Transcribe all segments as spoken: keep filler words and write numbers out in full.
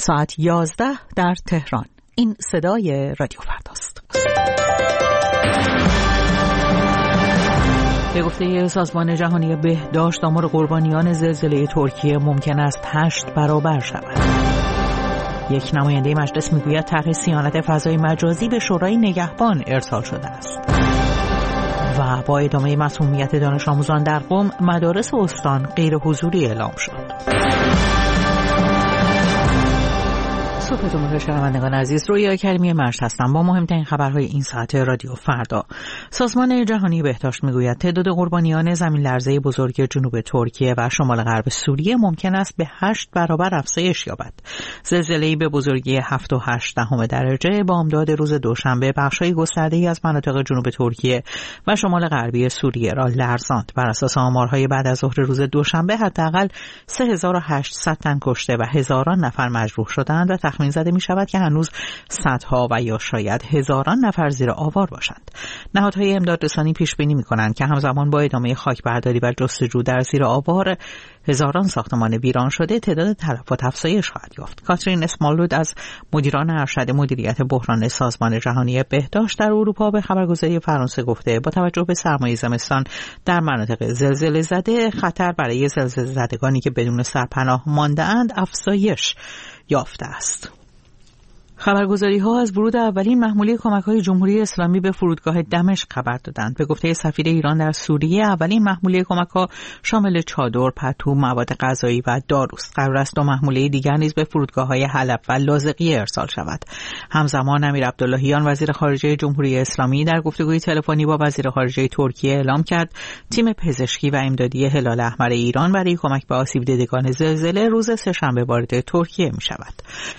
ساعت یازده در تهران. این صدای رادیو فرداست. به گفته سازمان جهانی بهداشت آمار قربانیان زلزله ترکیه ممکن است هشت برابر شود. یک نماینده مجلس میگوید طرح صیانت فضای مجازی به شورای نگهبان ارسال شده است. و با ادامه مسمومیت دانش آموزان در قم، مدارس استان غیر حضوری اعلام شد. صبحتون بخیر شنوندگان عزیز، رویا کریمی مرج هستم با مهمترین خبرهای این ساعت رادیو فردا. سازمان جهانی بهداشت میگوید تعداد قربانیان زمین لرزه بزرگ جنوب ترکیه و شمال غرب سوریه ممکن است به هشت برابر افزایش یابد. زلزله‌ای به بزرگی هفت و هشت دهم درجه بامداد روز دوشنبه بخش‌های گسترده‌ای از مناطق جنوب ترکیه و شمال غربی سوریه را لرزاند. بر اساس آمارهای بعد از ظهر روز دوشنبه حداقل سه هزار و هشتصد تن کشته و هزاران نفر مجروح شدند و تخمین زده می شود که هنوز صدها و یا شاید هزاران نفر زیر آوار باشند. نهادهای امدادرسانی پیش بینی می کنند که همزمان با ادامه خاکبرداری و جستجو در زیر آوار هزاران ساختمان ویران شده تعداد تلفات افزایش خواهد یافت. کاترین اسمالود از مدیران ارشد مدیریت بحران سازمان جهانی بهداشت در اروپا به خبرگزاری فرانسه گفته با توجه به سرمای زمستان در مناطق زلزله زده، خطر برای زلزله زدگانی که بدون سرپناه مانده اند افزایش یافته است. خبرگزاری ها از ورود اولین محموله کمک های جمهوری اسلامی به فرودگاه دمشق خبر دادند. به گفته سفیر ایران در سوریه، اولین محموله کمک ها شامل چادر، پتو، مواد غذایی و داروست. قرار است دو محموله دیگر نیز به فرودگاه های حلب و لاذقیه ارسال شود. همزمان امیر عبداللهیان وزیر خارجه جمهوری اسلامی در گفتگوی تلفنی با وزیر خارجه ترکیه اعلام کرد تیم پزشکی و امدادی هلال احمر ایران برای کمک به آسیب دیدگان زلزله روز سه‌شنبه وارد ترکیه می شود.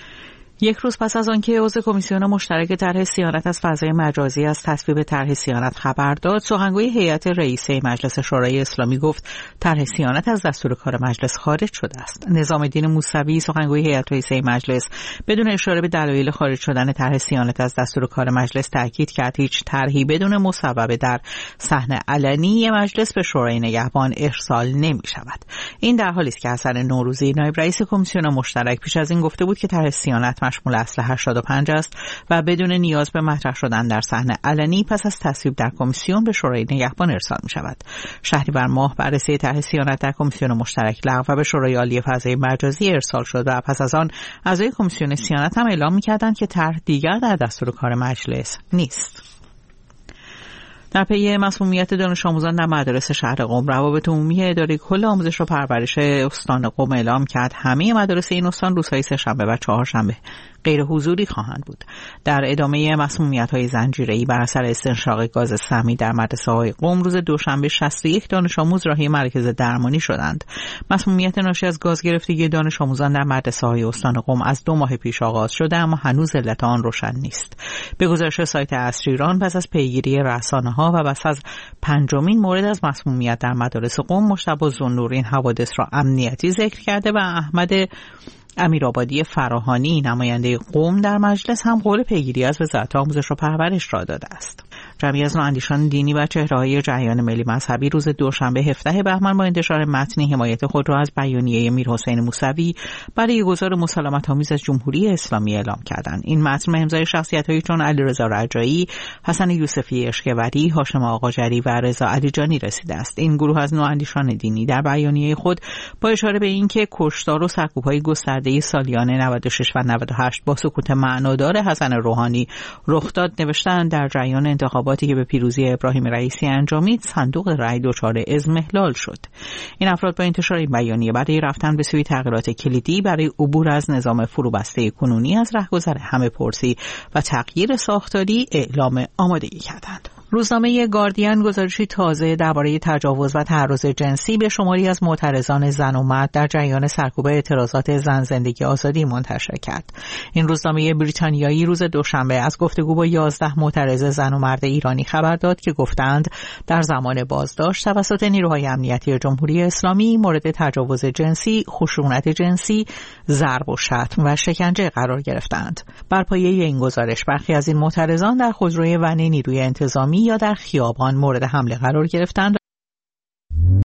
یک روز پس از آنکه عضو کمیسیون مشترک طرح صیانت از فضای مجازی از تصویب طرح صیانت خبر داد، سخنگوی هیئت رئیسه مجلس شورای اسلامی گفت طرح صیانت از دستور کار مجلس خارج شده است. نظام الدین موسوی سخنگوی هیئت رئیسه مجلس بدون اشاره به دلایل خارج شدن طرح صیانت از دستور کار مجلس تاکید کرد هیچ طرحی بدون مصوبه در صحن علنی مجلس به شورای نگهبان ارسال نمی شود. این در حالی است که حسن نوروزی نایب رئیس کمیسیون مشترک پیش از این گفته بود که طرح صیانت مشمول اصل هشتاد و پنج است و بدون نیاز به مطرح شدن در صحن علنی پس از تصویب در کمیسیون به شورای نگهبان ارسال می شود. شهریور ماه بررسی طرح صیانت در کمیسیون مشترک لغو و به شورای عالی فضای مجازی ارسال شد و پس از آن اعضای کمیسیون صیانت هم اعلام می کردند که طرح دیگر در دستور کار مجلس نیست. در پی مسمومیت دانش آموزان در مدارس شهر قم، روابط عمومی اداره کل آموزش و پرورش استان قم اعلام کرد همه مدارس این استان روزهای سه‌شنبه و چهارشنبه غیر حضوری خواهند بود. در ادامه مسمومیت‌های زنجیره‌ای بر اثر استنشاق گاز سمی در مدرسه‌های قم، روز دوشنبه شصت و یک دانش آموز راهی مراکز درمانی شدند. مسمومیت ناشی از گاز گرفتگی دانش آموزان در مدرسه‌های استان قم از دو ماه پیش آغاز شده اما هنوز علت آن روشن نیست. به گزارش سایت عصر ایران، پس از پیگیری رسانه‌ها و پس از پنجمین مورد از مسمومیت در مدارس قم، مجتبی ذوالنورین حوادث را امنیتی ذکر کرده و احمد امیرآبادی فراهانی نماینده قم در مجلس هم قول پیگیری از وزارت آموزش و پرورش را داده است. جمعی از نواندیشان دینی و چهره‌های جریان ملی مذهبی روز دوشنبه هفدهم بهمن با انتشار متن حمایت خود را از بیانیه میرحسین موسوی برای گزار مسالمت‌آمیز از جمهوری اسلامی اعلام کردند. این متن به امضای شخصیت‌هایی چون علیرضا رجایی، حسن یوسفی اشکوری، هاشم آقاجری و رضا علیجانی رسیده است. این گروه از نواندیشان دینی در بیانیه خود با اشاره به اینکه کشتار و سرکوب‌های گسترده سالیانه نود و شش و نود و هشت با سکوت معنادار حسن روحانی رخ داد، نوشتند در جریان انتخاباتی که به پیروزی ابراهیم رئیسی انجامید، صندوق رای دچار اضمحلال شد. این افراد با انتشار این بیانیه برای رفتن به سوی تغییرات کلیدی برای عبور از نظام فروبسته کنونی از رهگذر همه پرسی و تغییر ساختاری اعلام آمادگی کردند. روزنامه گاردین گزارشی تازه درباره تجاوز و تعرض جنسی به شماری از معترضان زن و مرد در جریان سرکوب اعتراضات زن زندگی آزادی منتشر کرد. این روزنامه بریتانیایی روز دوشنبه از گفتگو با یازده معترض زن و مرد ایرانی خبر داد که گفتند در زمان بازداشت توسط نیروهای امنیتی جمهوری اسلامی مورد تجاوز جنسی، خشونت جنسی، ضرب و شتم و شکنجه قرار گرفتند. بر پایه این گزارش برخی از این معترضان در خودروی ون نیروی انتظامی یا در خیابان مورد حمله قرار گرفتند